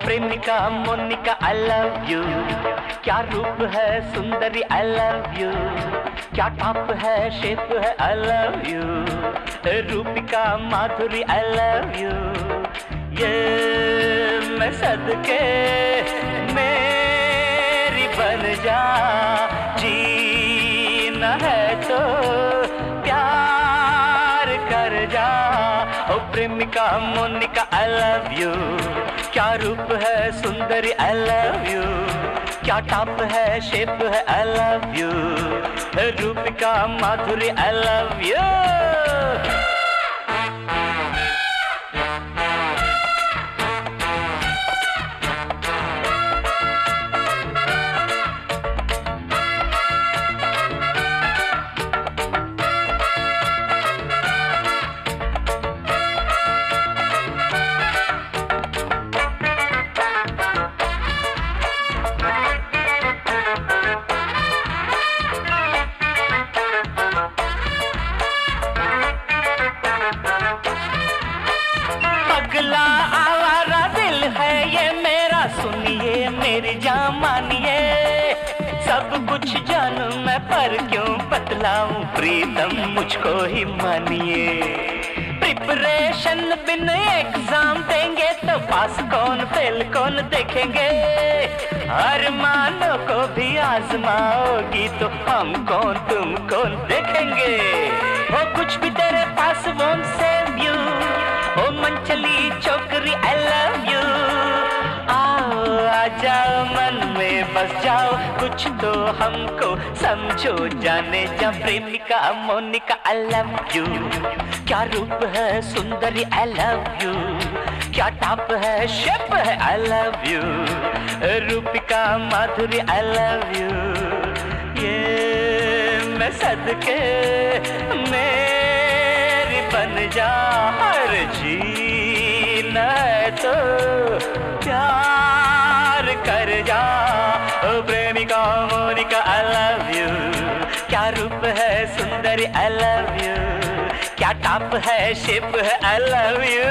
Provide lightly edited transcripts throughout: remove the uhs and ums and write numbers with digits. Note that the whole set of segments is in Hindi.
प्रेमिका मोनिका आई लव यू। क्या रूप है सुंदरी आई लव यू। क्या टॉप है शेप है I love you. Roopika Madhuri I love you. ये मैं सदके मेरी बन जा। जीना है तो प्यार कर जा। ओ प्रेमिका मोनिका आई लव यू। क्या रूप है सुंदरी आई लव यू। क्या टॉप है शेप है I love you. Roopika Madhuri I love you. पगला आवारा दिल है ये मेरा, सुनिए मेरी जान मानिए। सब कुछ जानू मैं पर क्यों बतलाऊं प्रीतम मुझको ही मानिए। प्रिपरेशन बिन एग्जाम देंगे तो पास कौन फेल कौन देखेंगे। अरमानों को भी आजमाओगी तो हम कौन तुम कौन देखेंगे। वो कुछ भी तेरे पास won't save you। ओ मनचली छोकरी आई लव यू। आओ आ जाओ मन में बस जाओ, कुछ तो हमको समझो जाने जा। प्रेमिका मोनिका आई लव यू। क्या रूप है सुंदरी आई लव यू। क्या टॉप है शेप है I love you. Roopika Madhuri I love you. ये मैं सदके मेरी बन जा। हर जीना है तो प्यार कर जा। ओ प्रेमिका मोनिका आई लव यू। क्या रूप है सुंदरी आई लव यू। क्या टॉप है शेप है I love you.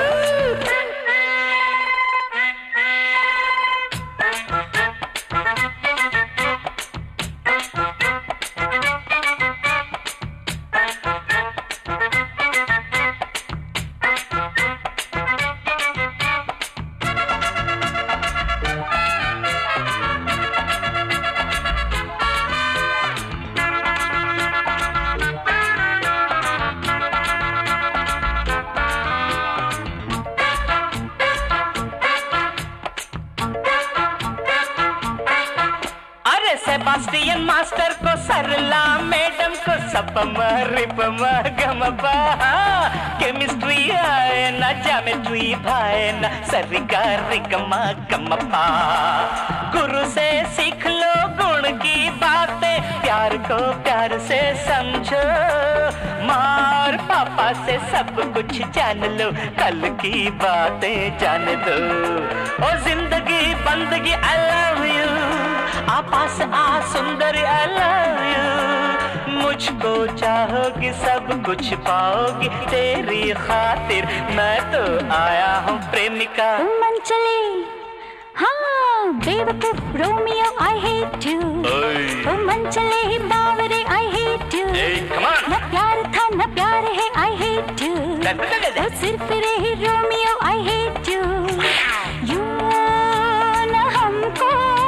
Sebastian master को सरला मैडम को सपमा रिपमा गमपा। केमिस्ट्री आए ना ज्योमेट्री भाए ना सरिगा रिगमा गमपा। गुरु से सीख लो गुण की बातें, प्यार को प्यार से समझो। मार पापा से सब कुछ जान लो, कल की बातें जान दो। ओ जिंदगी बंदगी आई लव यू। पास आ सुंदर आई लव यू। मुझको चाहोगी सब कुछ पाओगी, तेरी खातिर मैं तो आया हूँ प्रेमिका। मन चले हाँ बेवकूफ रोमियो आई हेट यू। मन चले बावरे आई हेट यू। न प्यार था न प्यार है आई हेट यू। तो सिर्फ रही रोमियो आई हेट यू। यू न हमको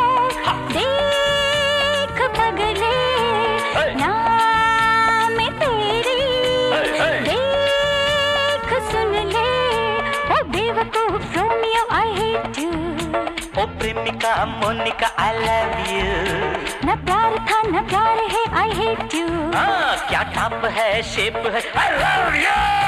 देख पगले नाम तेरी देख सुन ले। ओ बेवकूफ रोमियो आई हेट यू। ओ प्रेमिका मोनिका आई लव यू। न प्यार था न प्यार है आई हेट यू। क्या टॉप है शेप है आई लव यू।